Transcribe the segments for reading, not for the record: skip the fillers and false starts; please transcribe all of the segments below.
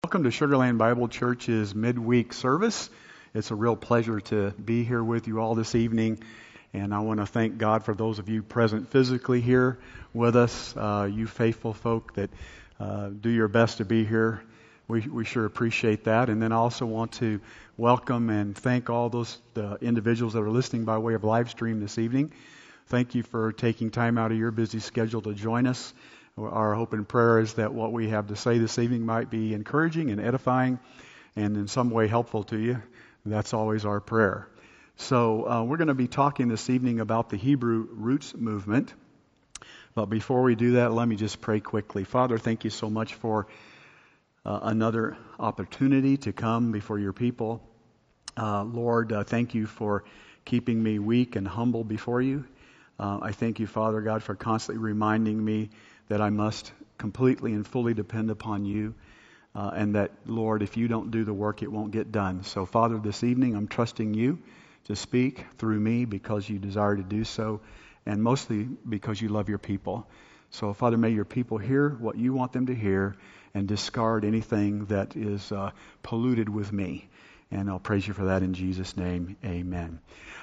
Welcome to Sugarland Bible Church's midweek service. It's a real pleasure to be here with you all this evening, and I want to thank God for those of you present physically here with us, you faithful folk that do your best to be here. We sure appreciate that. And then I also want to welcome and thank all those individuals that are listening by way of live stream this evening. Thank you for taking time out of your busy schedule to join us. Our hope and prayer is that what we have to say this evening might be encouraging and edifying and in some way helpful to you. That's always our prayer. So we're going to be talking this evening about the Hebrew Roots movement. But before we do that, let me just pray quickly. Father, thank you so much for another opportunity to come before your people. Lord, thank you for keeping me weak and humble before you. I thank you, Father God, for constantly reminding me that I must completely and fully depend upon you, and that, Lord, if you don't do the work, it won't get done. So, Father, this evening I'm trusting you to speak through me because you desire to do so, and mostly because you love your people. So, Father, may your people hear what you want them to hear and discard anything that is polluted with me. And I'll praise you for that in Jesus' name. Amen.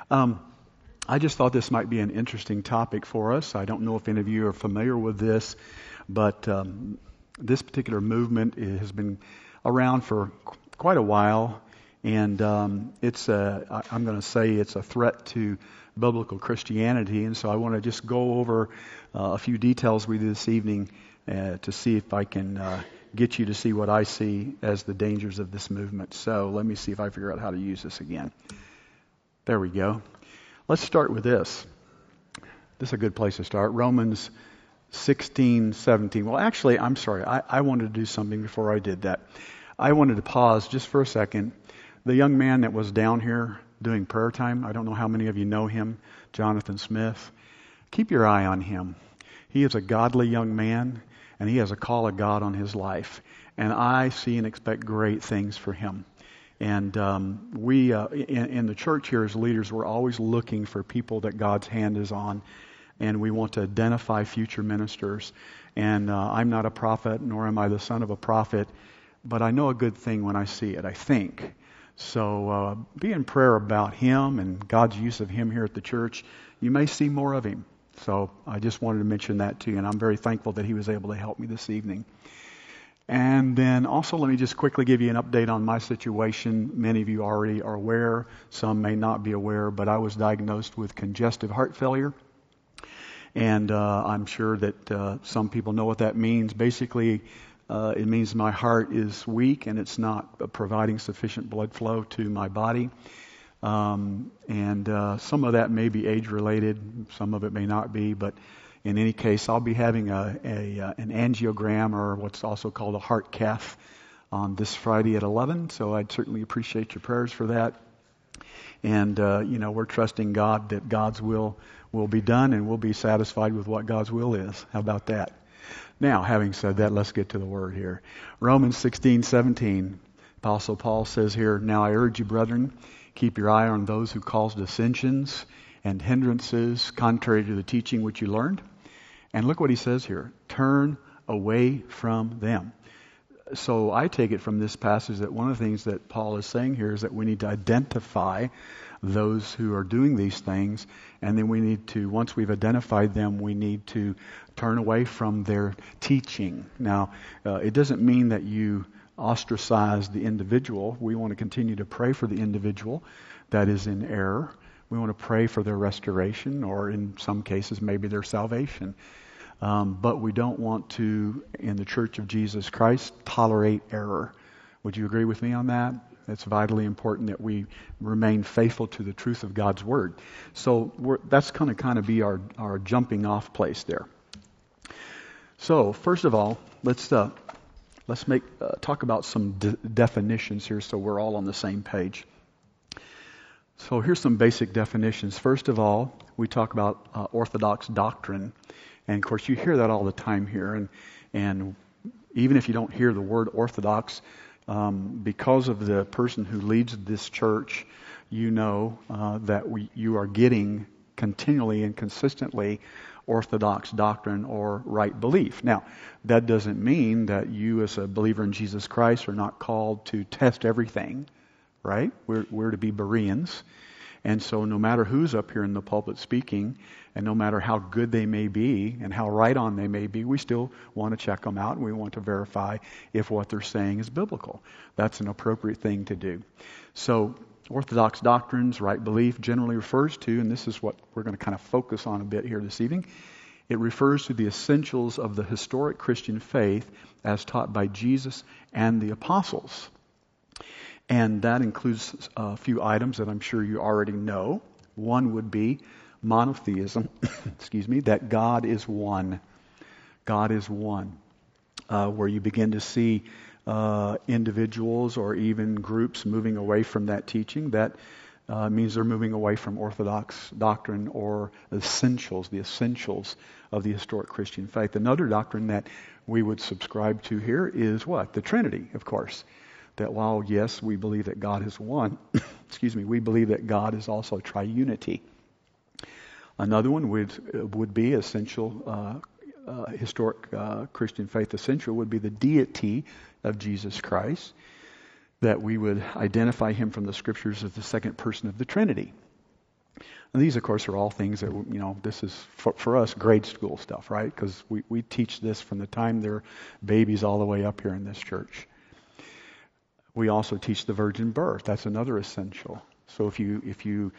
I just thought this might be an interesting topic for us. I don't know if any of you are familiar with this, but this particular movement has been around for quite a while, and I'm going to say it's a threat to biblical Christianity, and so I want to just go over a few details with you this evening to see if I can get you to see what I see as the dangers of this movement. So let me see if I figure out how to use this again. There we go. Let's start with this. This is a good place to start. Romans 16:17. Well, actually, I'm sorry. I wanted to do something before I did that. I wanted to pause just for a second. The young man that was down here doing prayer time, I don't know how many of you know him, Jonathan Smith. Keep your eye on him. He is a godly young man, and he has a call of God on his life. And I see and expect great things for him. And we in the church here as leaders, we're always looking for people that God's hand is on, and we want to identify future ministers. And I'm not a prophet, nor am I the son of a prophet, but I know a good thing when I see it, I think. So be in prayer about him and God's use of him here at the church. You may see more of him. So I just wanted to mention that to you, and I'm very thankful that he was able to help me this evening. And then also let me just quickly give you an update on my situation. Many of you already are aware, some may not be aware, but I was diagnosed with congestive heart failure. And I'm sure that some people know what that means. Basically, it means my heart is weak and it's not providing sufficient blood flow to my body. And some of that may be age-related, some of it may not be, but in any case, I'll be having an angiogram, or what's also called a heart cath, on this Friday at 11. So I'd certainly appreciate your prayers for that. And we're trusting God that God's will be done, and we'll be satisfied with what God's will is. How about that? Now, having said that, let's get to the word here. Romans 16:17. Apostle Paul says here, "Now I urge you, brethren, keep your eye on those who cause dissensions and hindrances contrary to the teaching which you learned." And look what he says here. Turn away from them. So I take it from this passage that one of the things that Paul is saying here is that we need to identify those who are doing these things, and then we need to, once we've identified them, we need to turn away from their teaching. Now, it doesn't mean that you ostracize the individual. We want to continue to pray for the individual that is in error. We want to pray for their restoration, or in some cases, maybe their salvation. But we don't want to, in the Church of Jesus Christ, tolerate error. Would you agree with me on that? It's vitally important that we remain faithful to the truth of God's Word. So that's going to kind of be our jumping off place there. So first of all, let's talk about some definitions here so we're all on the same page. So here's some basic definitions. First of all, we talk about orthodox doctrine. And of course, you hear that all the time here. And even if you don't hear the word orthodox, because of the person who leads this church, you know that you are getting continually and consistently orthodox doctrine or right belief. Now, that doesn't mean that you as a believer in Jesus Christ are not called to test everything, right? We're to be Bereans. And so no matter who's up here in the pulpit speaking, and no matter how good they may be and how right on they may be, we still want to check them out and we want to verify if what they're saying is biblical. That's an appropriate thing to do. So orthodox doctrines, right belief, generally refers to, and this is what we're going to kind of focus on a bit here this evening, it refers to the essentials of the historic Christian faith as taught by Jesus and the apostles. And that includes a few items that I'm sure you already know. One would be monotheism, that God is one. God is one. Where you begin to see individuals or even groups moving away from that teaching. That means they're moving away from orthodox doctrine or the essentials of the historic Christian faith. Another doctrine that we would subscribe to here is what? The Trinity, of course. That while, yes, we believe that God is one, we believe that God is also triunity. Another one would be essential, historic Christian faith essential would be the deity of Jesus Christ, that we would identify him from the scriptures as the second person of the Trinity. And these, of course, are all things that, this is, for us, grade school stuff, right? Because we teach this from the time they're babies all the way up here in this church. We also teach the virgin birth. That's another essential. So if you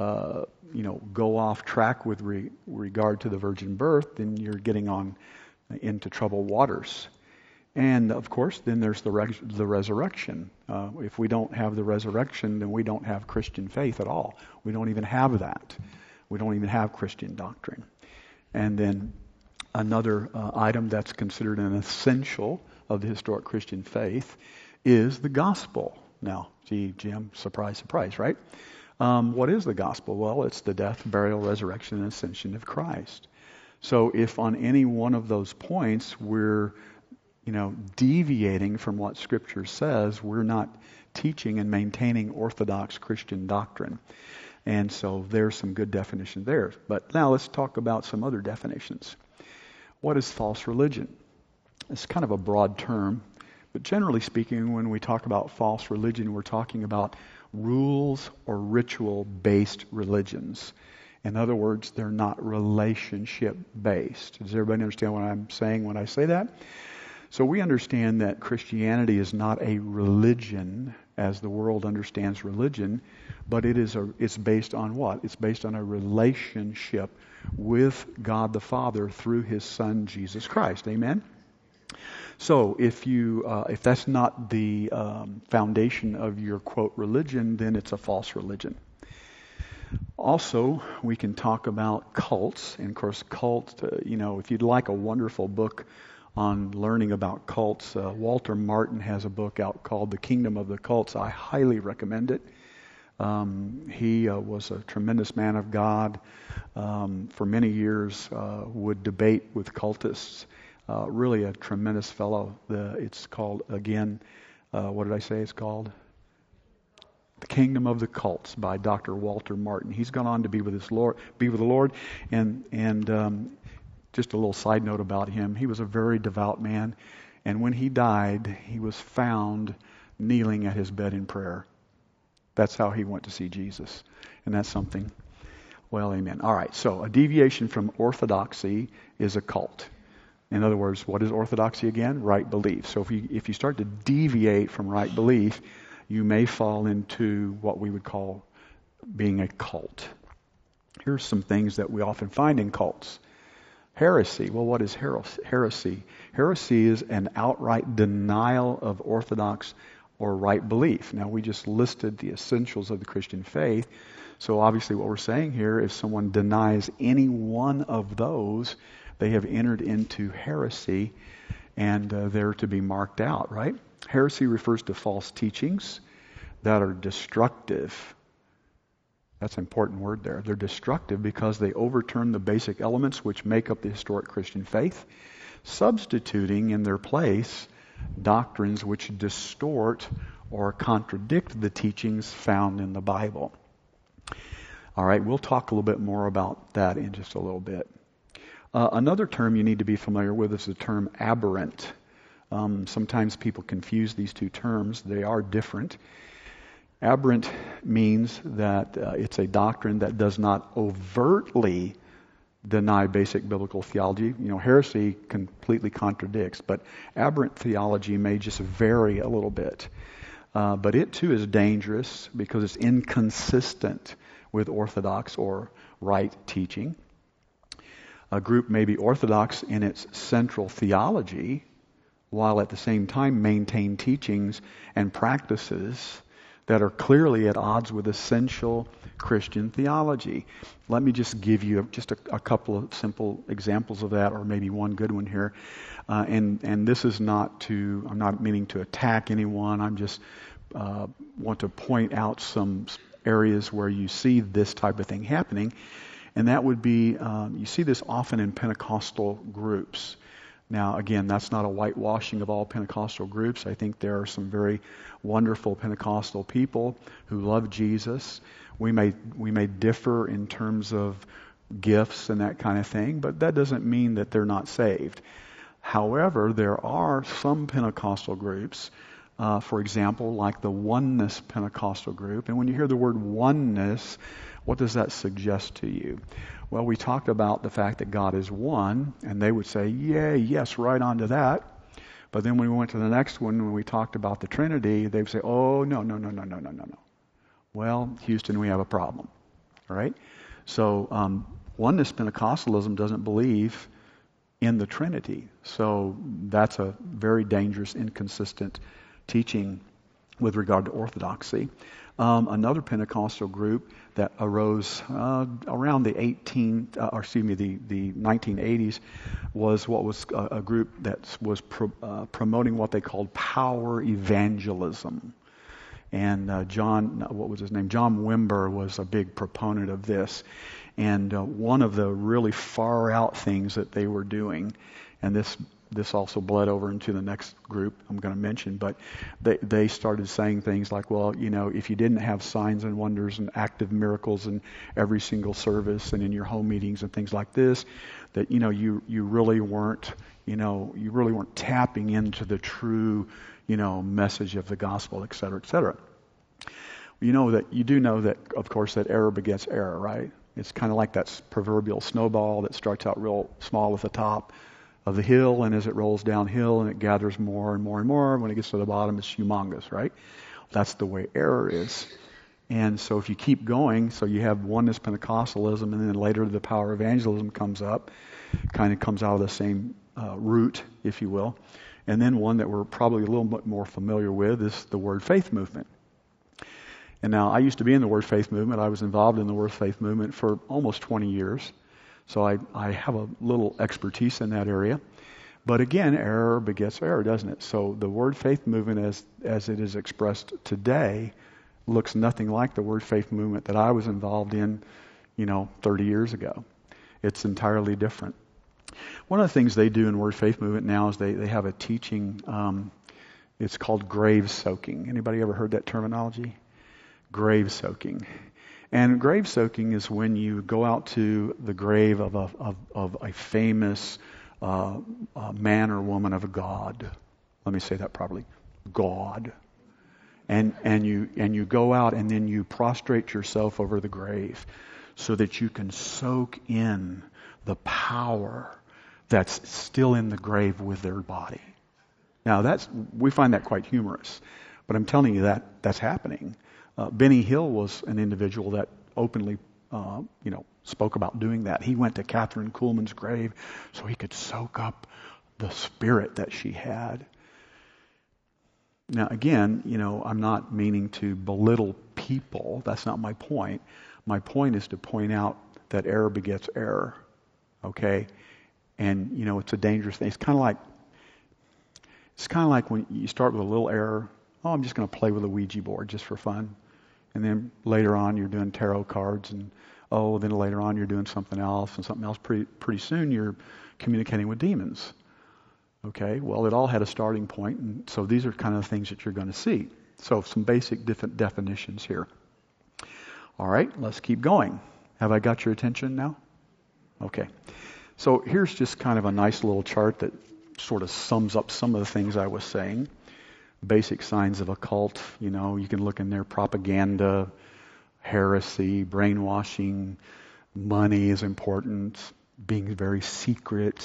go off track with regard to the virgin birth, then you're getting on into troubled waters. And of course, then there's the resurrection. If we don't have the resurrection, then we don't have Christian faith at all. We don't even have that. We don't even have Christian doctrine. And then another item that's considered an essential of the historic Christian faith is the gospel. Now, gee, Jim, surprise, surprise, right? What is the gospel? Well, it's the death, burial, resurrection, and ascension of Christ. So if on any one of those points we're, deviating from what Scripture says, we're not teaching and maintaining orthodox Christian doctrine. And so there's some good definition there. But now let's talk about some other definitions. What is false religion? It's kind of a broad term. But generally speaking, when we talk about false religion, we're talking about rules or ritual-based religions. In other words, they're not relationship-based. Does everybody understand what I'm saying when I say that? So we understand that Christianity is not a religion as the world understands religion, but it's based on what? It's based on a relationship with God the Father through His Son, Jesus Christ. Amen? So if that's not the foundation of your, quote, religion, then it's a false religion. Also, we can talk about cults. And of course, cults, if you'd like a wonderful book on learning about cults, Walter Martin has a book out called The Kingdom of the Cults. I highly recommend it. He was a tremendous man of God. For many years, would debate with cultists. Really a tremendous fellow. It's called, again, what did I say it's called? The Kingdom of the Cults by Dr. Walter Martin. He's gone on to be with the Lord. And just a little side note about him. He was a very devout man. And when he died, he was found kneeling at his bed in prayer. That's how he went to see Jesus. And that's something. Well, amen. All right. So a deviation from orthodoxy is a cult. In other words, what is orthodoxy again? Right belief. So if you start to deviate from right belief, you may fall into what we would call being a cult. Here's some things that we often find in cults. Heresy. Well, what is heresy? Heresy is an outright denial of orthodox or right belief. Now, we just listed the essentials of the Christian faith. So obviously what we're saying here, if someone denies any one of those, they have entered into heresy, and they're to be marked out, right? Heresy refers to false teachings that are destructive. That's an important word there. They're destructive because they overturn the basic elements which make up the historic Christian faith, substituting in their place doctrines which distort or contradict the teachings found in the Bible. All right, we'll talk a little bit more about that in just a little bit. Another term you need to be familiar with is the term aberrant. Sometimes people confuse these two terms. They are different. Aberrant means that it's a doctrine that does not overtly deny basic biblical theology. Heresy completely contradicts, but aberrant theology may just vary a little bit. But it too is dangerous because it's inconsistent with orthodox or right teaching. A group may be orthodox in its central theology, while at the same time maintain teachings and practices that are clearly at odds with essential Christian theology. Let me just give you just a couple of simple examples of that, or maybe one good one here. And this is I'm not meaning to attack anyone. I'm just want to point out some areas where you see this type of thing happening. And that would be, you see this often in Pentecostal groups. Now, again, that's not a whitewashing of all Pentecostal groups. I think there are some very wonderful Pentecostal people who love Jesus. We may differ in terms of gifts and that kind of thing, but that doesn't mean that they're not saved. However, there are some Pentecostal groups, for example, like the Oneness Pentecostal group. And when you hear the word oneness, what does that suggest to you? Well, we talked about the fact that God is one, and they would say, yes, right on to that. But then when we went to the next one, when we talked about the Trinity, they would say, oh, no. Well, Houston, we have a problem, all right? So Oneness Pentecostalism doesn't believe in the Trinity. So that's a very dangerous, inconsistent teaching with regard to orthodoxy. Another Pentecostal group that arose around the 1980s was a group that was promoting what they called power evangelism. And John Wimber was a big proponent of this. And one of the really far out things that they were doing, and this also bled over into the next group I'm going to mention, but they started saying things like, well, if you didn't have signs and wonders and active miracles in every single service and in your home meetings and things like this, that you really weren't tapping into the true message of the gospel, et cetera, et cetera. You know that of course that error begets error, right? It's kind of like that proverbial snowball that starts out real small at the top of the hill, and as it rolls downhill and it gathers more and more and more, when it gets to the bottom, it's humongous, right? That's the way error is. And so if you keep going, so you have Oneness Pentecostalism, and then later the power evangelism comes up, kind of comes out of the same root, if you will. And then one that we're probably a little bit more familiar with is the Word Faith movement. And now, I used to be in the Word Faith movement. I was involved in the Word Faith movement for almost 20 years. So I have a little expertise in that area. But again, error begets error, doesn't it? So the Word Faith movement as it is expressed today looks nothing like the Word Faith movement that I was involved in, 30 years ago. It's entirely different. One of the things they do in Word Faith movement now is they have a teaching, it's called grave soaking. Anybody ever heard that terminology? Grave soaking. And grave soaking is when you go out to the grave of a famous man or woman of God. Let me say that properly. God. And you go out and then you prostrate yourself over the grave so that you can soak in the power that's still in the grave with their body. Now we find that quite humorous, but I'm telling you that's happening. Benny Hill was an individual that openly, spoke about doing that. He went to Catherine Kuhlman's grave so he could soak up the spirit that she had. Now, again, I'm not meaning to belittle people. That's not my point. My point is to point out that error begets error. Okay? And, it's a dangerous thing. It's kind of like when you start with a little error. Oh, I'm just going to play with a Ouija board just for fun. And then later on you're doing tarot cards, and then later on you're doing something else and something else. Pretty soon you're communicating with demons. Okay, well, it all had a starting point, and so these are kind of the things that you're going to see. So some basic different definitions here. All right, let's keep going. Have I got your attention now? Okay. So here's just kind of a nice little chart that sort of sums up some of the things I was saying. Basic signs of a cult, you can look in there: propaganda, heresy, brainwashing, money is important, being very secret,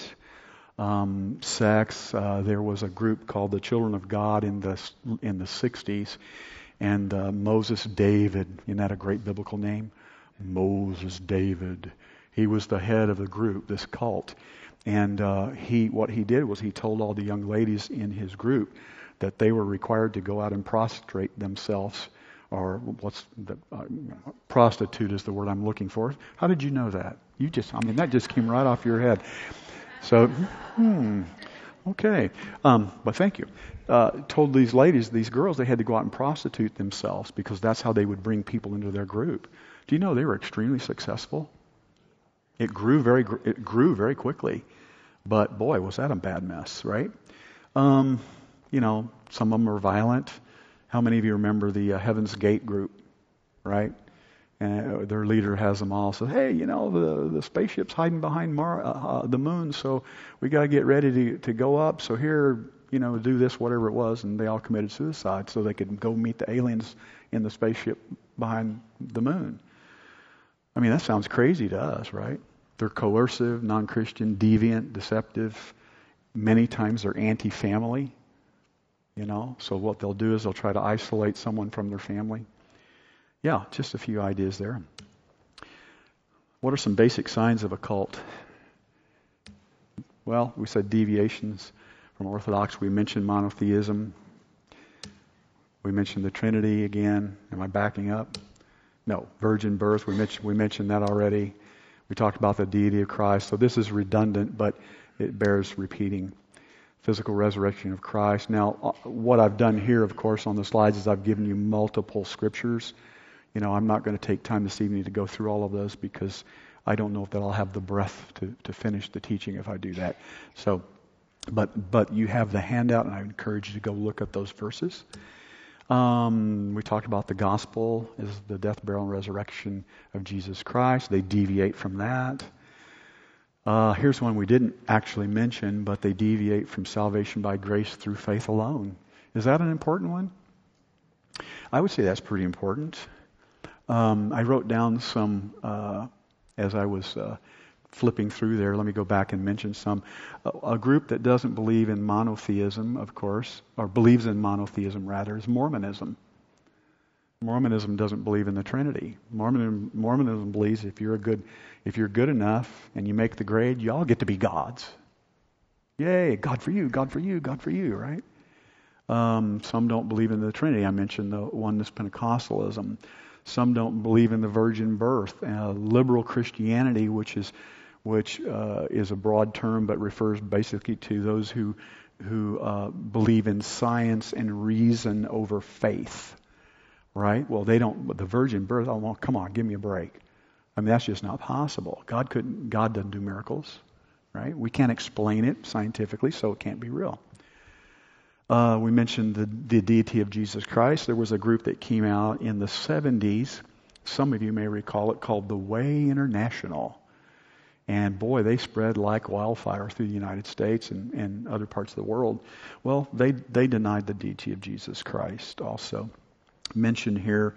sex. There was a group called the Children of God in the 60s, and Moses David, isn't that a great biblical name? Moses David. He was the head of the group, this cult. And what he did was he told all the young ladies in his group that they were required to go out and prostrate themselves, or prostitute is the word I'm looking for. How did you know that? That just came right off your head. So, okay. But thank you. Told these ladies, these girls, they had to go out and prostitute themselves because that's how they would bring people into their group. Do you know they were extremely successful? It grew very quickly, but boy, was that a bad mess, right? Some of them were violent. How many of you remember the Heaven's Gate group, right? And their leader has them all say, "Hey, the spaceship's hiding behind the moon, so we got to get ready to go up. So here, do this, whatever it was," and they all committed suicide so they could go meet the aliens in the spaceship behind the moon. That sounds crazy to us, right? They're coercive, non-Christian, deviant, deceptive. Many times they're anti-family, So what they'll do is they'll try to isolate someone from their family. Yeah, just a few ideas there. What are some basic signs of a cult? Well, we said deviations from Orthodox. We mentioned monotheism. We mentioned the Trinity again. Am I backing up? No, virgin birth, we mentioned that already. We talked about the deity of Christ. So this is redundant, but it bears repeating. Physical resurrection of Christ. Now, what I've done here, of course, on the slides is I've given you multiple scriptures. I'm not going to take time this evening to go through all of those because I don't know if that I'll have the breath to finish the teaching if I do that. So, but you have the handout, and I encourage you to go look at those verses. We talked about the gospel is the death, burial, and resurrection of Jesus Christ. They deviate from that. Here's one we didn't actually mention, but they deviate from salvation by grace through faith alone. Is that an important one? I would say that's pretty important. I wrote down some as I was flipping through there. Let me go back and mention some. A group that doesn't believe in monotheism, of course, or believes in monotheism rather, is Mormonism. Mormonism doesn't believe in the Trinity. Mormonism believes if you're good enough and you make the grade, you all get to be gods. Yay, God for you, God for you, God for you, right? Some don't believe in the Trinity. I mentioned the oneness Pentecostalism. Some don't believe in the virgin birth. Liberal Christianity, which is a broad term but refers basically to those who believe in science and reason over faith. Right? Well, they don't. But the virgin birth. Oh, well, come on, give me a break. That's just not possible. God doesn't do miracles, right? We can't explain it scientifically, so it can't be real. We mentioned the deity of Jesus Christ. There was a group that came out in the 70s. Some of you may recall it, called the Way International. And boy, they spread like wildfire through the United States and other parts of the world. Well, they denied the deity of Jesus Christ also. Mentioned here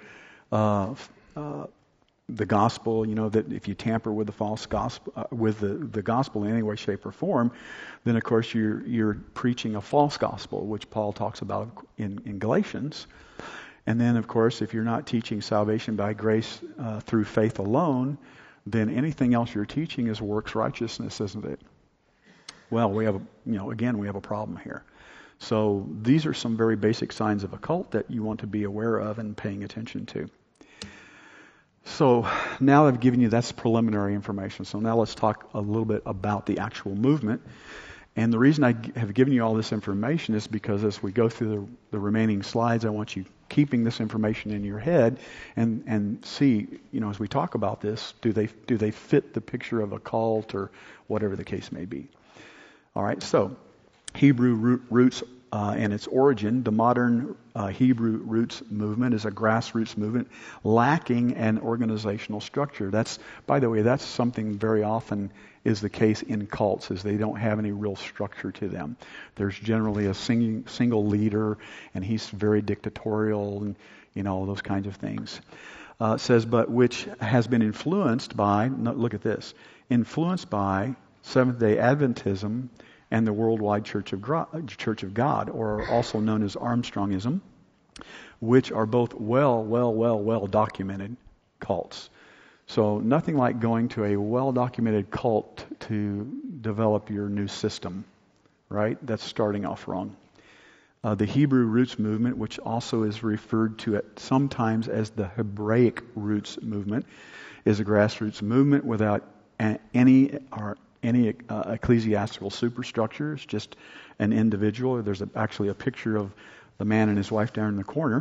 the gospel, that if you tamper with the false gospel, with the gospel in any way, shape, or form, then of course you're preaching a false gospel, which Paul talks about in Galatians. And then, of course, if you're not teaching salvation by grace through faith alone, then anything else you're teaching is works righteousness, isn't it? Well, we have a problem here. So these are some very basic signs of a cult that you want to be aware of and paying attention to. So now I've given you, that's preliminary information. So now let's talk a little bit about the actual movement. And the reason I have given you all this information is because as we go through the remaining slides, I want you keeping this information in your head and see, as we talk about this, do they fit the picture of a cult or whatever the case may be. All right, so Hebrew roots and its origin, the modern Hebrew roots movement is a grassroots movement lacking an organizational structure. That's, by the way, that's something very often is the case in cults, is they don't have any real structure to them. There's generally a single leader, and he's very dictatorial, and those kinds of things. It says, but which has been influenced by, look at this, influenced by Seventh-day Adventism and the Worldwide Church of God, or also known as Armstrongism, which are both well documented cults. So nothing like going to a well-documented cult to develop your new system, right? That's starting off wrong. The Hebrew Roots movement, which also is referred to sometimes as the Hebraic Roots movement, is a grassroots movement without any ecclesiastical superstructure. It's just an individual. There's actually a picture of the man and his wife down in the corner.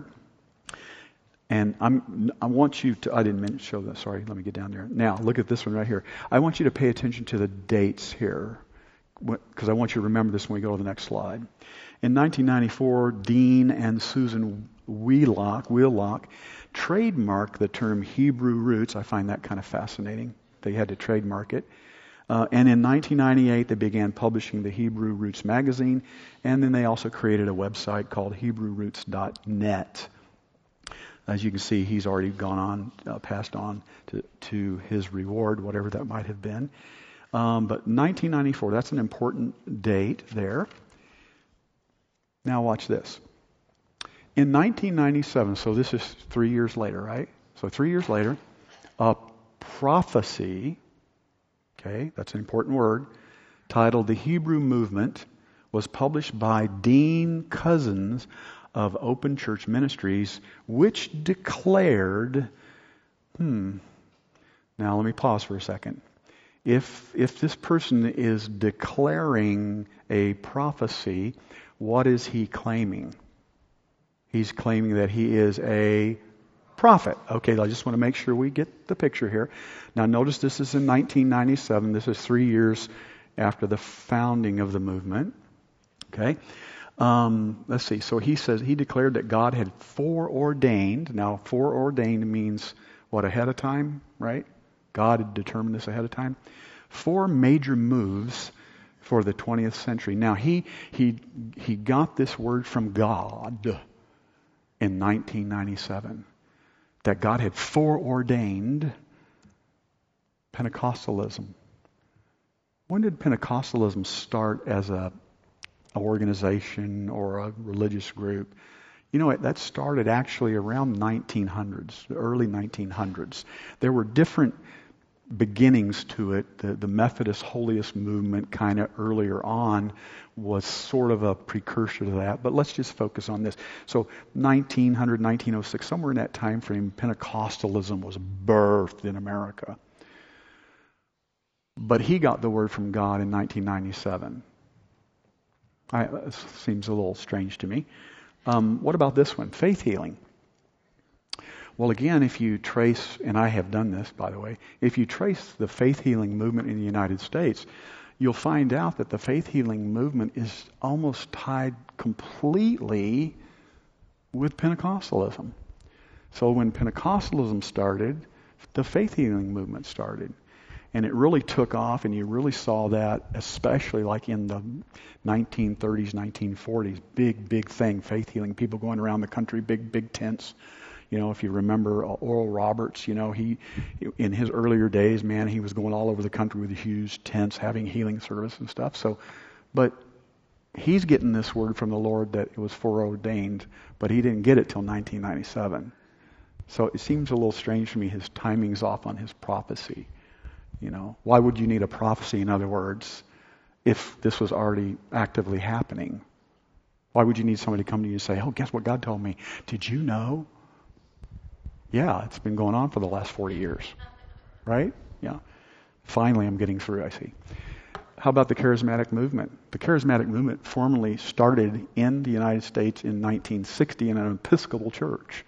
And I want you to, I didn't show that, sorry, let me get down there. Now, look at this one right here. I want you to pay attention to the dates here, because I want you to remember this when we go to the next slide. In 1994, Dean and Susan Wheelock trademarked the term Hebrew Roots. I find that kind of fascinating. They had to trademark it. And in 1998, they began publishing the Hebrew Roots magazine, and then they also created a website called HebrewRoots.net. As you can see, he's already gone on, passed on to his reward, whatever that might have been. But 1994, that's an important date there. Now watch this. In 1997, so this is 3 years later, right? So 3 years later, a prophecy, okay, that's an important word, titled The Hebrew Movement, was published by Dean Cousins of Open Church Ministries, which declared, now let me pause for a second. If this person is declaring a prophecy, what is he claiming? He's claiming that he is a prophet. Okay, I just want to make sure we get the picture here. Now notice this is in 1997. This is 3 years after the founding of the movement. Okay. Let's see. So he says he declared that God had foreordained. Now foreordained means what, ahead of time, right? God had determined this ahead of time. 4 major moves for the 20th century. Now he got this word from God in 1997, that God had foreordained Pentecostalism. When did Pentecostalism start as a organization or a religious group? You know, that started actually around 1900s, the early 1900s. There were different beginnings to it. The Methodist Holiest movement kind of earlier on was sort of a precursor to that, but let's just focus on this. So 1900, 1906, somewhere in that time frame, Pentecostalism was birthed in America. But he got the word from God in 1997. It seems a little strange to me. What about this one? Faith healing. Well, again, if you trace, and I have done this, by the way, if you trace the faith healing movement in the United States, you'll find out that the faith healing movement is almost tied completely with Pentecostalism. So when Pentecostalism started, the faith healing movement started. And it really took off, and you really saw that, especially like in the 1930s, 1940s. Big thing, faith healing. People going around the country, big tents. You know, if you remember Oral Roberts, you know, he in his earlier days, man, he was going all over the country with huge tents, having healing service and stuff. So, but he's getting this word from the Lord that it was foreordained, but he didn't get it till 1997. So it seems a little strange to me. His timing's off on his prophecy. You know, why would you need a prophecy, in other words, if this was already actively happening? Why would you need somebody to come to you and say, oh, guess what God told me? Did you know? Yeah, it's been going on for the last 40 years. Right? Yeah. Finally, I'm getting through, I see. How about the charismatic movement? The charismatic movement formally started in the United States in 1960 in an Episcopal church.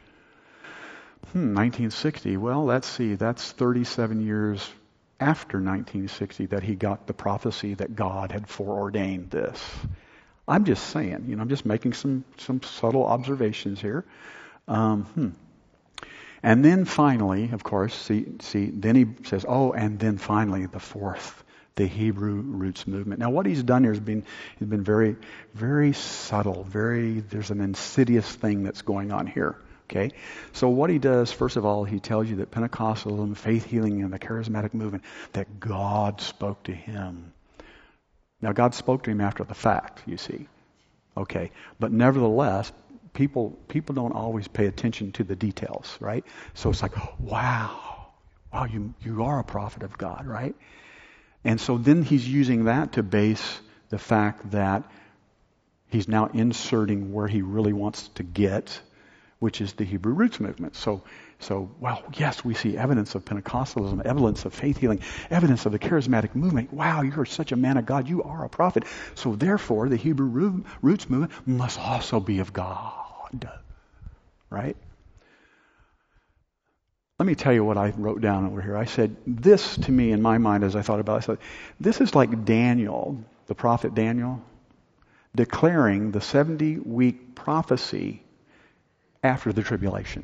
1960. Well, let's see. That's 37 years after 1960 that he got the prophecy that God had foreordained this. I'm just saying, I'm just making some subtle observations here. And then finally, of course, see, then he says, and then finally the fourth, the Hebrew roots movement. Now, what he's done here he's been very, very subtle. There's an insidious thing that's going on here. Okay, so what he does, first of all, he tells you that Pentecostalism, faith healing, and the charismatic movement, that God spoke to him. Now, God spoke to him after the fact, you see. Okay, but nevertheless, people don't always pay attention to the details, right? So it's like, wow, you are a prophet of God, right? And so then he's using that to base the fact that he's now inserting where he really wants to get, which is the Hebrew roots movement. So, yes, we see evidence of Pentecostalism, evidence of faith healing, evidence of the charismatic movement. Wow, you're such a man of God. You are a prophet. So therefore, the Hebrew roots movement must also be of God. Right? Let me tell you what I wrote down over here. I said, this to me in my mind as I thought about it, I said, this is like Daniel, the prophet Daniel, declaring the 70-week prophecy after the tribulation.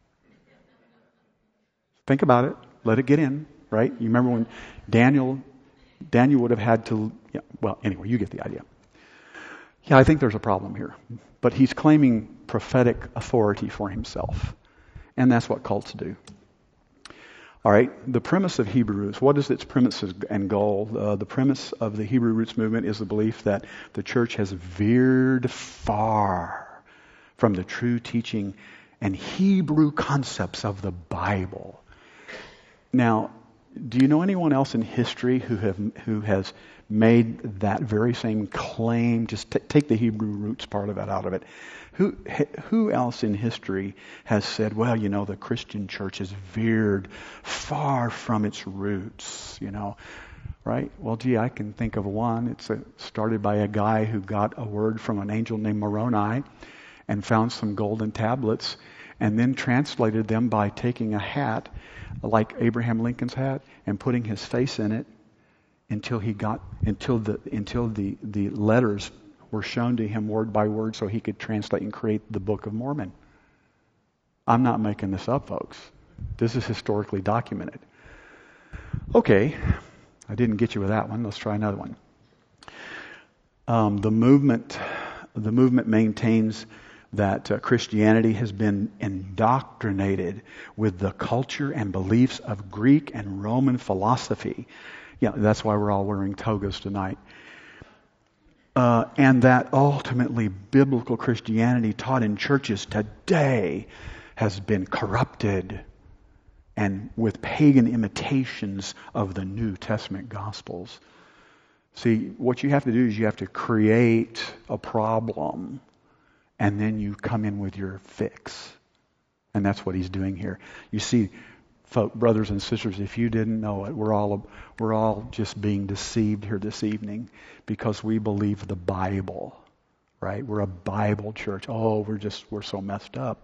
Think about it. Let it get in, right? You remember when Daniel would have had to, anyway, you get the idea. Yeah, I think there's a problem here. But he's claiming prophetic authority for himself. And that's what cults do. All right, the premise of Hebrew roots. What is its premise and goal? The premise of the Hebrew roots movement is the belief that the church has veered far from the true teaching and Hebrew concepts of the Bible. Now, do you know anyone else in history who has made that very same claim? Just take the Hebrew roots part of it out of it. Who else in history has said, the Christian church has veered far from its roots, right? Well, I can think of one. It's started by a guy who got a word from an angel named Moroni and found some golden tablets and then translated them by taking a hat like Abraham Lincoln's hat and putting his face in it until the letters were shown to him word by word so he could translate and create the Book of Mormon. I'm not making this up, folks. This is historically documented. Okay, I didn't get you with that one. Let's try another one. The movement maintains that Christianity has been indoctrinated with the culture and beliefs of Greek and Roman philosophy. Yeah, that's why we're all wearing togas tonight. And that ultimately biblical Christianity taught in churches today has been corrupted and with pagan imitations of the New Testament Gospels. See, what you have to do is you have to create a problem and then you come in with your fix. And that's what he's doing here. You see, brothers and sisters, if you didn't know it, we're all just being deceived here this evening because we believe the Bible, right? We're a Bible church. Oh, we're so messed up.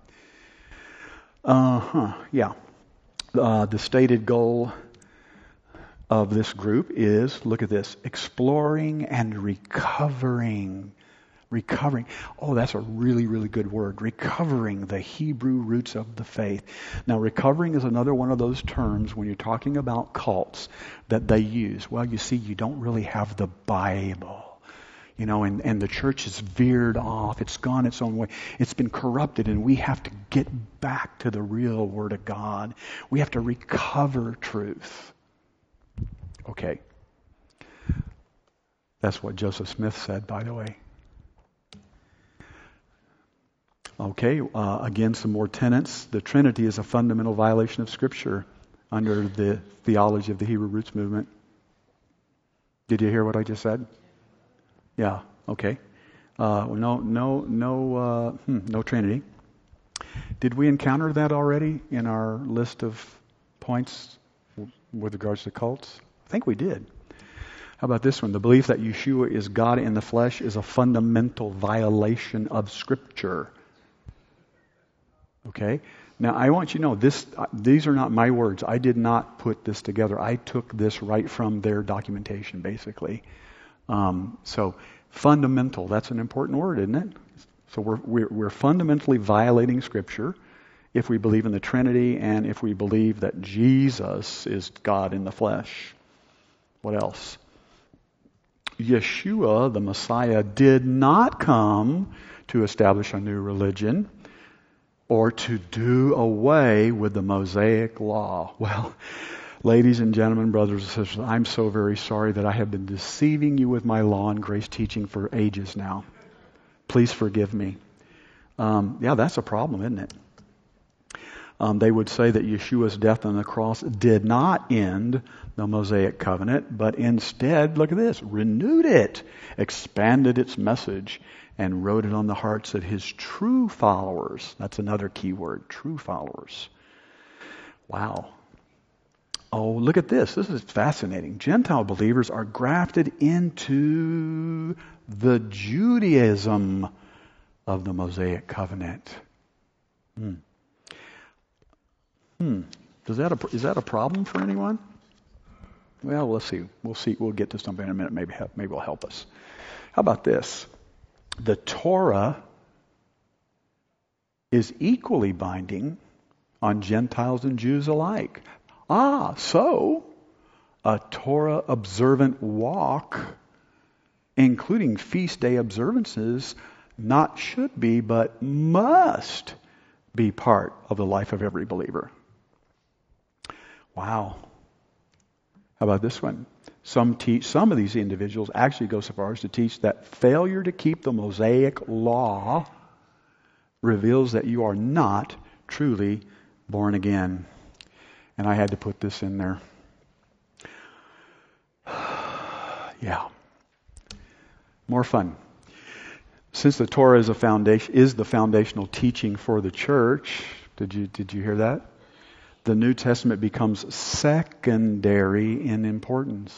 Yeah. The stated goal of this group is, look at this, exploring and recovering. Oh, that's a really, really good word. Recovering the Hebrew roots of the faith. Now, recovering is another one of those terms when you're talking about cults that they use. Well, you see, you don't really have the Bible. And the church has veered off. It's gone its own way. It's been corrupted, and we have to get back to the real Word of God. We have to recover truth. Okay. That's what Joseph Smith said, by the way. Okay, again, some more tenets. The Trinity is a fundamental violation of Scripture under the theology of the Hebrew roots movement. Did you hear what I just said? Yeah, okay. No Trinity. Did we encounter that already in our list of points with regards to cults? I think we did. How about this one? The belief that Yeshua is God in the flesh is a fundamental violation of Scripture. Okay? Now, I want you to know, these are not my words. I did not put this together. I took this right from their documentation, basically. So fundamental, that's an important word, isn't it? So we're fundamentally violating Scripture if we believe in the Trinity and if we believe that Jesus is God in the flesh. What else? Yeshua, the Messiah, did not come to establish a new religion or to do away with the Mosaic law. Well, ladies and gentlemen, brothers and sisters, I'm so very sorry that I have been deceiving you with my law and grace teaching for ages now. Please forgive me. Yeah, that's a problem, isn't it? They would say that Yeshua's death on the cross did not end the Mosaic covenant, but instead, look at this, renewed it, expanded its message, and wrote it on the hearts of his true followers. That's another key word, true followers. Wow. Oh, look at this. This is fascinating. Gentile believers are grafted into the Judaism of the Mosaic covenant. Is that a problem for anyone? Well, let's see. We'll see. We'll get to something in a minute. Maybe it'll help us. How about this? The Torah is equally binding on Gentiles and Jews alike. So a Torah observant walk, including feast day observances, not should be, but must be part of the life of every believer. Wow. How about this one? Some of these individuals actually go so far as to teach that failure to keep the Mosaic law reveals that you are not truly born again. And I had to put this in there. Yeah. More fun. Since the Torah is the foundational teaching for the church, did you hear that? The New Testament becomes secondary in importance.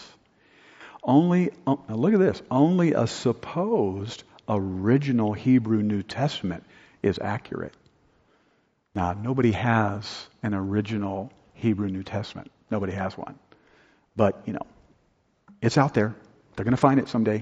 Look at this. Only a supposed original Hebrew New Testament is accurate. Now, nobody has an original Hebrew New Testament. Nobody has one. But, it's out there. They're going to find it someday.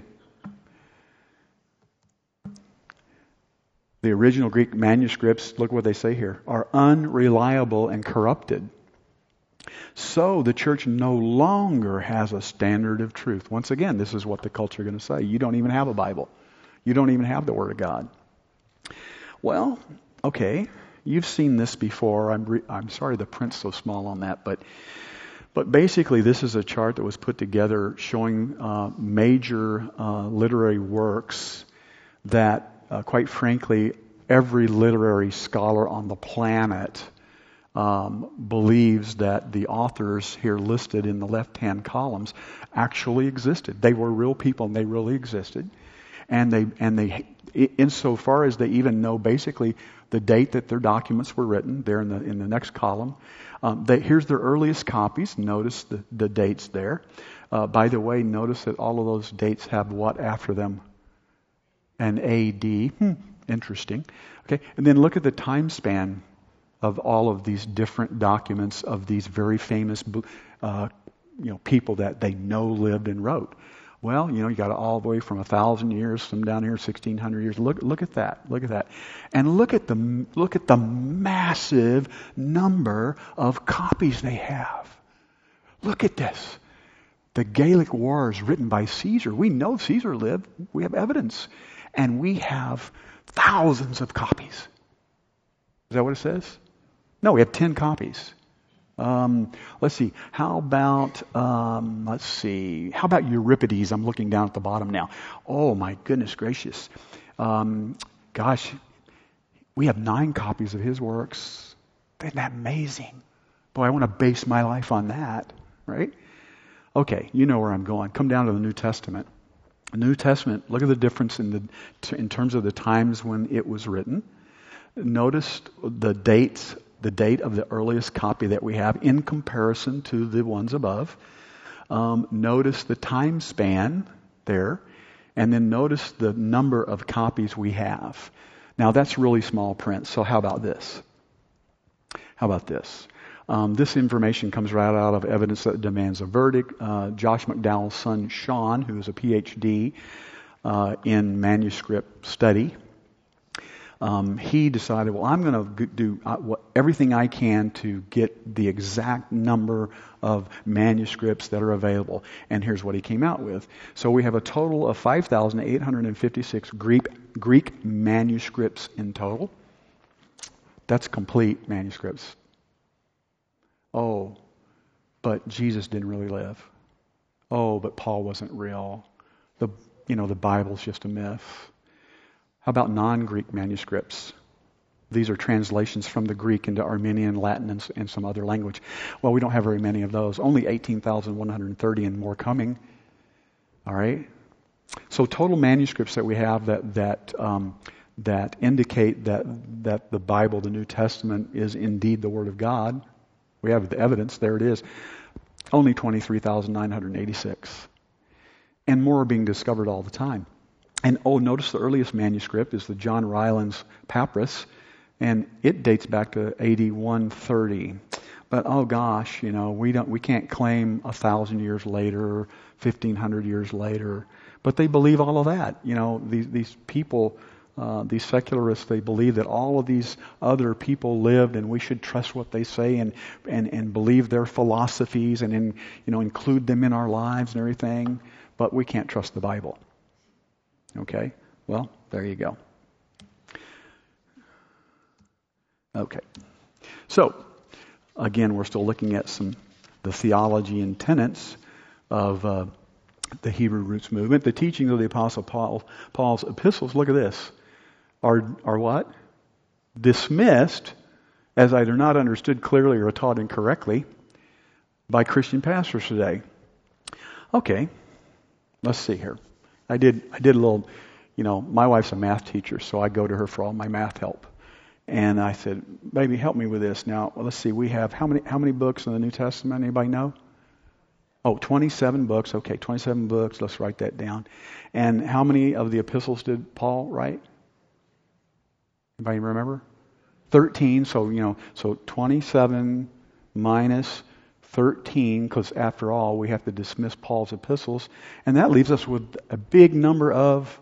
The original Greek manuscripts, look what they say here, are unreliable and corrupted. So the church no longer has a standard of truth. Once again, this is what the culture is going to say. You don't even have a Bible. You don't even have the Word of God. Well, okay, you've seen this before. I'm sorry the print's so small on that, but basically this is a chart that was put together showing major literary works that quite frankly, every literary scholar on the planet believes that the authors here listed in the left-hand columns actually existed. They were real people, and they really existed. And they, insofar as they even know basically the date that their documents were written, there in the next column. Here's their earliest copies. Notice the dates there. By the way, notice that all of those dates have what after them? An AD. Interesting. Okay, and then look at the time span of all of these different documents of these very famous, people that they know lived and wrote. Well, you got all the way from 1,000 years, some down here 1,600 years. Look at that. Look at that, and look at the massive number of copies they have. Look at this. The Gallic Wars written by Caesar. We know Caesar lived. We have evidence. And we have thousands of copies. Is that what it says? No, we have 10 copies. Let's see. How about Euripides? I'm looking down at the bottom now. Oh my goodness gracious. Gosh, we have 9 copies of his works. Isn't that amazing? Boy, I want to base my life on that, right? Okay, you know where I'm going. Come down to the New Testament. The New Testament, look at the difference in terms of the times when it was written. Notice the date of the earliest copy that we have in comparison to the ones above. Notice the time span there, and then notice the number of copies we have. Now that's really small print, so how about this? This information comes right out of Evidence That Demands a Verdict. Josh McDowell's son, Sean, who is a PhD in manuscript study, he decided, well, I'm going to do everything I can to get the exact number of manuscripts that are available. And here's what he came out with. So we have a total of 5,856 Greek manuscripts in total. That's complete manuscripts. Oh, but Jesus didn't really live. Oh, but Paul wasn't real. The Bible's just a myth. How about non-Greek manuscripts? These are translations from the Greek into Armenian, Latin, and some other language. Well, we don't have very many of those. Only 18,130 and more coming. All right? So total manuscripts that we have that indicate that the Bible, the New Testament, is indeed the Word of God. We have the evidence. There it is. Only 23,986. And more are being discovered all the time. And notice the earliest manuscript is the John Rylands Papyrus, and it dates back to AD 130. But oh gosh, we can't claim 1,000 years later, 1,500 years later. But they believe all of that. These people, these secularists, they believe that all of these other people lived, and we should trust what they say and believe their philosophies and include them in our lives and everything. But we can't trust the Bible. Okay? Well, there you go. Okay. So, again, we're still looking at the theology and tenets of the Hebrew Roots movement. The teaching of the Apostle Paul's epistles, look at this, are what? Dismissed as either not understood clearly or taught incorrectly by Christian pastors today. Okay, let's see here. I did a little, my wife's a math teacher, so I go to her for all my math help. And I said, baby, help me with this. Now, let's see, we have how many books in the New Testament? Anybody know? 27 books. Okay, 27 books. Let's write that down. And how many of the epistles did Paul write? Anybody remember? 13. So 27 minus 13, because after all, we have to dismiss Paul's epistles. And that leaves us with a big number of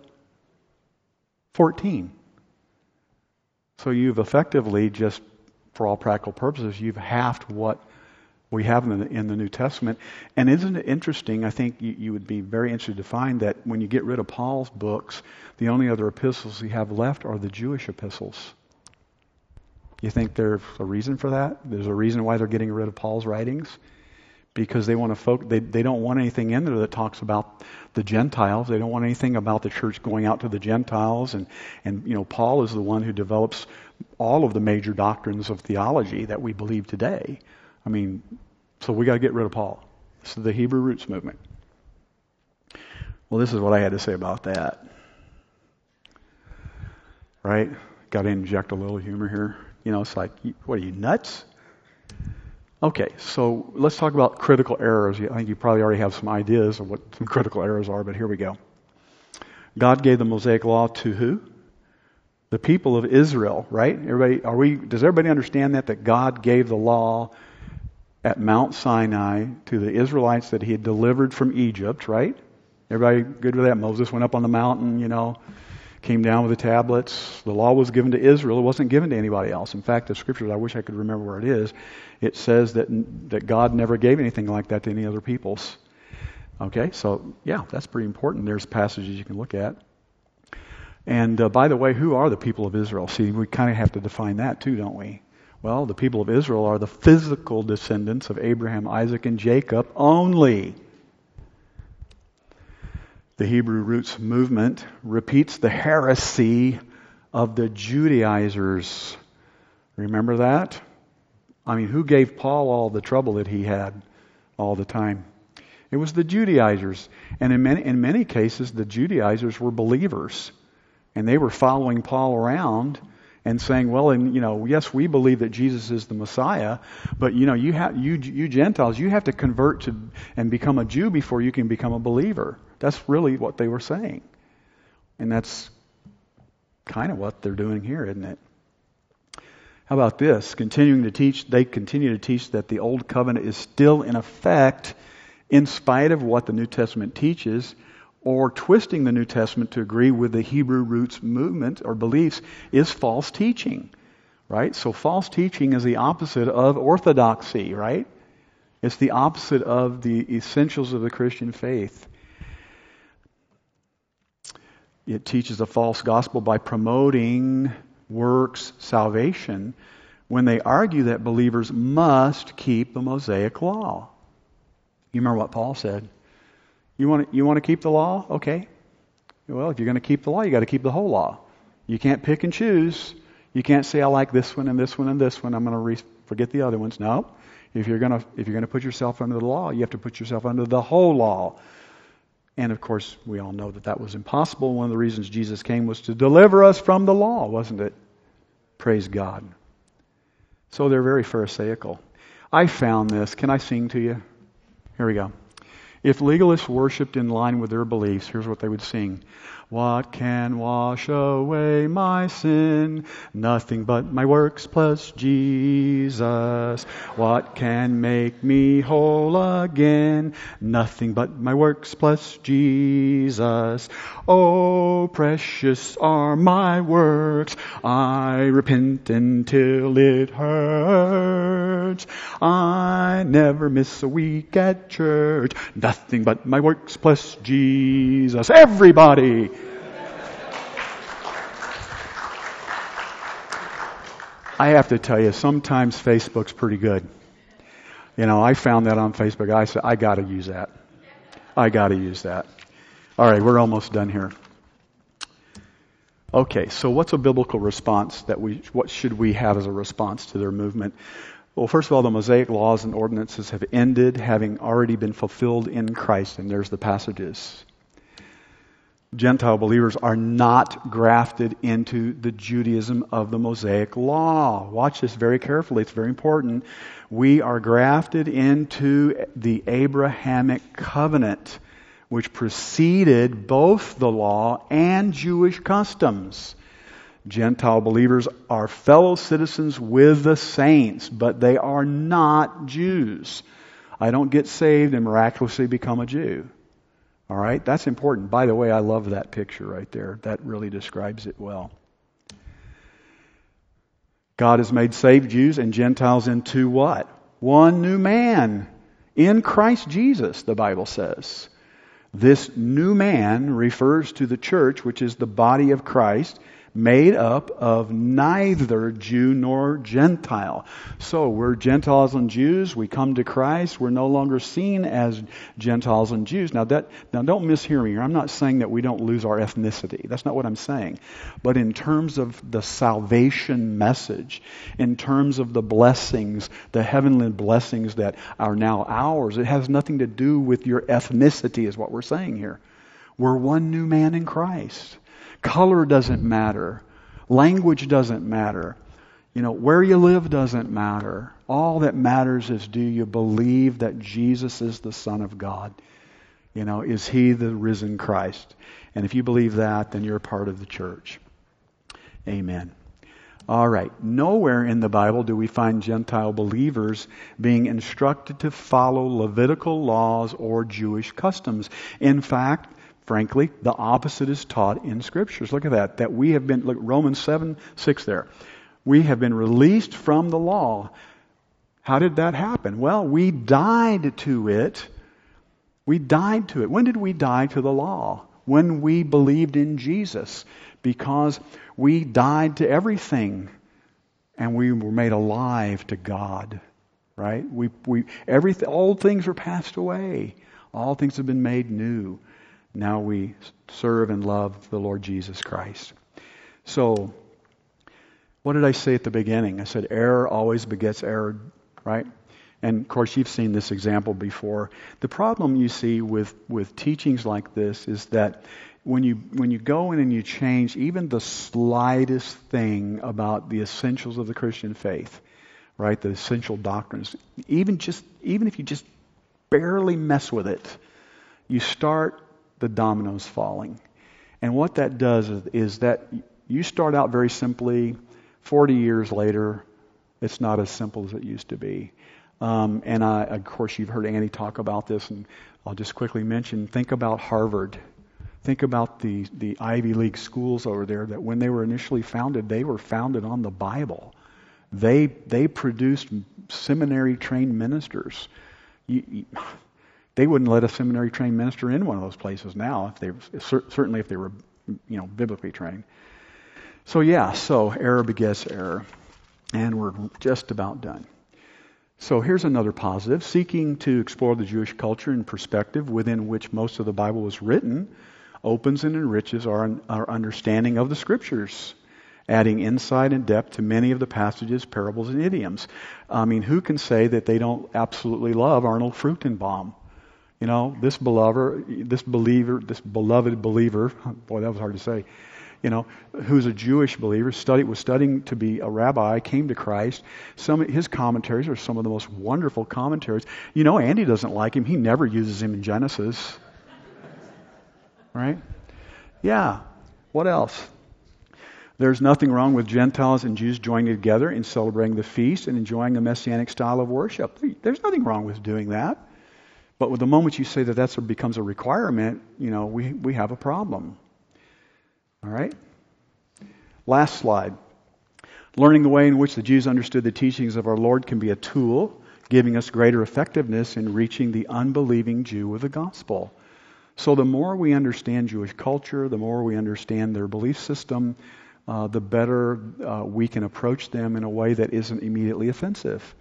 14. So you've effectively just, for all practical purposes, you've halved what we have in the New Testament. And isn't it interesting? I think you would be very interested to find that when you get rid of Paul's books, the only other epistles you have left are the Jewish epistles. You think there's a reason for that? There's a reason why they're getting rid of Paul's writings? Because they want to they don't want anything in there that talks about the Gentiles. They don't want anything about the church going out to the Gentiles. And Paul is the one who develops all of the major doctrines of theology that we believe today. I mean, so we got to get rid of Paul. This is the Hebrew Roots movement. Well, this is what I had to say about that. Right? Got to inject a little humor here. It's like, what are you, nuts? Okay, so let's talk about critical errors. I think you probably already have some ideas of what some critical errors are, but here we go. God gave the Mosaic Law to who? The people of Israel, right? Does everybody understand that God gave the law at Mount Sinai to the Israelites that He had delivered from Egypt, right? Everybody good with that? Moses went up on the mountain, came down with the tablets. The law was given to Israel. It wasn't given to anybody else. In fact, the scriptures, I wish I could remember where it is, it says that God never gave anything like that to any other peoples. Okay, so yeah, that's pretty important. There's passages you can look at. And by the way, who are the people of Israel? See, we kind of have to define that too, don't we? Well, the people of Israel are the physical descendants of Abraham, Isaac, and Jacob only. The Hebrew Roots movement repeats the heresy of the Judaizers. Remember that? I mean, who gave Paul all the trouble that he had all the time? It was the Judaizers. And in many cases, the Judaizers were believers. And they were following Paul around and saying, well, yes, we believe that Jesus is the Messiah, but you Gentiles, you have to convert to and become a Jew before you can become a believer. That's really what they were saying. And that's kind of what they're doing here, isn't it? How about this? They continue to teach that the Old Covenant is still in effect in spite of what the New Testament teaches, or twisting the New Testament to agree with the Hebrew roots movement or beliefs is false teaching, right? So false teaching is the opposite of orthodoxy, right? It's the opposite of the essentials of the Christian faith. It teaches a false gospel by promoting works salvation when they argue that believers must keep the Mosaic law. You remember what Paul said? You want to keep the law? Okay. Well, if you're going to keep the law, you got to keep the whole law. You can't pick and choose. You can't say I like this one and this one and this one. I'm going to forget the other ones. No. If you're going to put yourself under the law, you have to put yourself under the whole law. And of course, we all know that was impossible. One of the reasons Jesus came was to deliver us from the law, wasn't it? Praise God. So they're very pharisaical. I found this. Can I sing to you? Here we go. If legalists worshipped in line with their beliefs, here's what they would sing. What can wash away my sin? Nothing but my works plus Jesus. What can make me whole again? Nothing but my works plus Jesus. Oh, precious are my works. I repent until it hurts. I never miss a week at church. Nothing but my works plus Jesus. Everybody! I have to tell you, sometimes Facebook's pretty good. I found that on Facebook. I said, I got to use that. All right, we're almost done here. Okay, so what's a biblical response what should we have as a response to their movement? Well, first of all, the Mosaic laws and ordinances have ended, having already been fulfilled in Christ, and there's the passages. Gentile believers are not grafted into the Judaism of the Mosaic law. Watch this very carefully. It's very important. We are grafted into the Abrahamic covenant, which preceded both the law and Jewish customs. Gentile believers are fellow citizens with the saints, but they are not Jews. I don't get saved and miraculously become a Jew. All right? That's important. By the way, I love that picture right there. That really describes it well. God has made saved Jews and Gentiles into what? One new man in Christ Jesus, the Bible says. This new man refers to the church, which is the body of Christ, made up of neither Jew nor Gentile. So we're Gentiles and Jews. We come to Christ. We're no longer seen as Gentiles and Jews. Now don't mishear me here. I'm not saying that we don't lose our ethnicity. That's not what I'm saying. But in terms of the salvation message, in terms of the blessings, the heavenly blessings that are now ours, it has nothing to do with your ethnicity is what we're saying here. We're one new man in Christ. Color doesn't matter. Language doesn't matter. Where you live doesn't matter. All that matters is, do you believe that Jesus is the Son of God? Is He the risen Christ? And if you believe that, then you're a part of the church. Amen. All right. Nowhere in the Bible do we find Gentile believers being instructed to follow Levitical laws or Jewish customs. In fact, frankly, the opposite is taught in Scriptures. Look at that. That we have been, look, Romans 7:6 there. We have been released from the law. How did that happen? Well, we died to it. When did we die to the law? When we believed in Jesus. Because we died to everything. And we were made alive to God. Right? All things are passed away. All things have been made new. Now we serve and love the Lord Jesus Christ. So, what did I say at the beginning? I said error always begets error, right? And of course you've seen this example before. The problem you see with teachings like this is that when you go in and you change even the slightest thing about the essentials of the Christian faith, right? The essential doctrines, even if you just barely mess with it, you start the dominoes falling. And what that does is that you start out very simply, 40 years later, It's not as simple as it used to be. Of course, you've heard Annie talk about this, and I'll just quickly mention, think about Harvard. Think about the Ivy League schools over there that when they were initially founded, they were founded on the Bible. They produced seminary-trained ministers. They wouldn't let a seminary-trained minister in one of those places now, certainly if they were, biblically trained. So error begets error, and we're just about done. So here's another positive. Seeking to explore the Jewish culture and perspective within which most of the Bible was written opens and enriches our understanding of the Scriptures, adding insight and depth to many of the passages, parables, and idioms. I mean, who can say that they don't absolutely love Arnold Fruchtenbaum? This beloved believer, boy, that was hard to say, who's a Jewish believer, was studying to be a rabbi, came to Christ. His commentaries are some of the most wonderful commentaries. Andy doesn't like him. He never uses him in Genesis. Right? Yeah. What else? There's nothing wrong with Gentiles and Jews joining together in celebrating the feast and enjoying a messianic style of worship. There's nothing wrong with doing that. But with the moment you say that becomes a requirement, we have a problem. All right? Last slide. Learning the way in which the Jews understood the teachings of our Lord can be a tool, giving us greater effectiveness in reaching the unbelieving Jew with the gospel. So the more we understand Jewish culture, the more we understand their belief system, the better we can approach them in a way that isn't immediately offensive.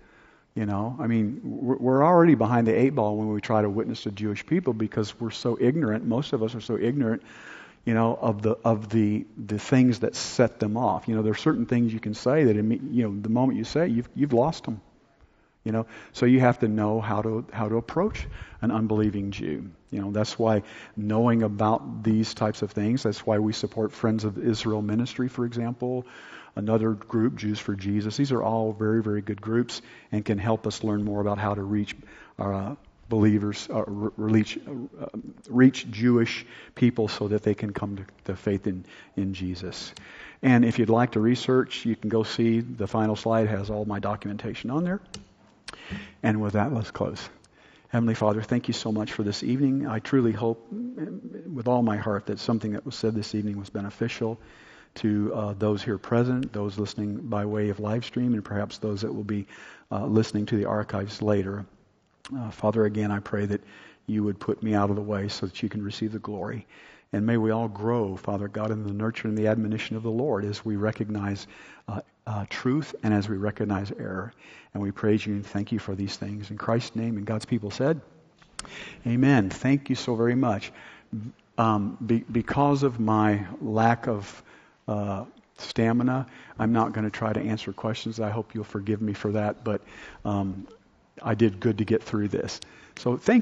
We're already behind the 8 ball when we try to witness to Jewish people because we're so ignorant. Most of us are so ignorant, of the things that set them off. There are certain things you can say that, the moment you say it, you've lost them. So you have to know how to approach an unbelieving Jew. That's why knowing about these types of things, that's why we support Friends of Israel Ministry, for example, another group, Jews for Jesus. These are all very, very good groups and can help us learn more about how to reach believers, reach Jewish people so that they can come to faith in Jesus. And if you'd like to research, you can go see the final slide has all my documentation on there. And with that, let's close. Heavenly Father, thank you so much for this evening. I truly hope with all my heart that something that was said this evening was beneficial to those here present, those listening by way of live stream, and perhaps those that will be listening to the archives later. Father, again, I pray that you would put me out of the way so that you can receive the glory. And may we all grow, Father God, in the nurture and the admonition of the Lord as we recognize truth and as we recognize error. And we praise you and thank you for these things. In Christ's name, and God's people said, amen. Thank you so very much. Because of my lack of stamina, I'm not going to try to answer questions. I hope you'll forgive me for that, but I did good to get through this. So thank you.